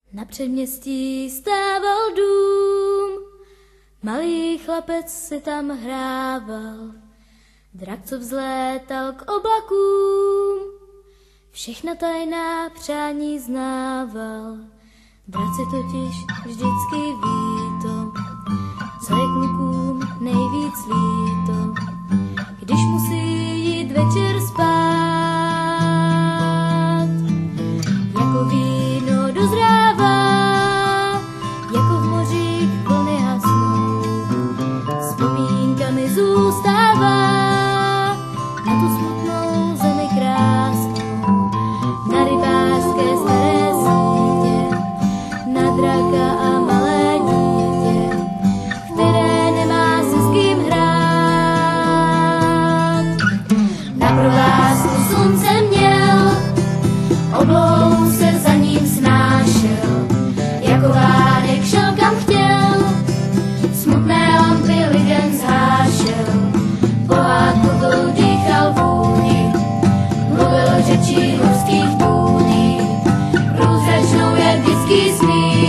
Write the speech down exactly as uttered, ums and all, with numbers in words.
Na předměstí stával dům, malý chlapec si tam hrával, drak, co vzlétal k oblakům, všechna tajná přání znával. Draci totiž vždycky ví to, co je klukům nejvíc líto, když musí jít večer spát. Jako víno dozrává, jako v mořích vlny hasnou, vzpomínkami zůstává na tu smutnou zemi krásnou, na rybářské staré sítě, na draka a malé dítě, které nemá se s kým hrát. Na provázku slunce měl, oblohu se za ním snášel, jako Vánek šel kam chtěl, smutné lampy lidem zhášel, pohádkovou dýchal vůni, mluvil řečí horských tůní, průzračnou jak dětský smích.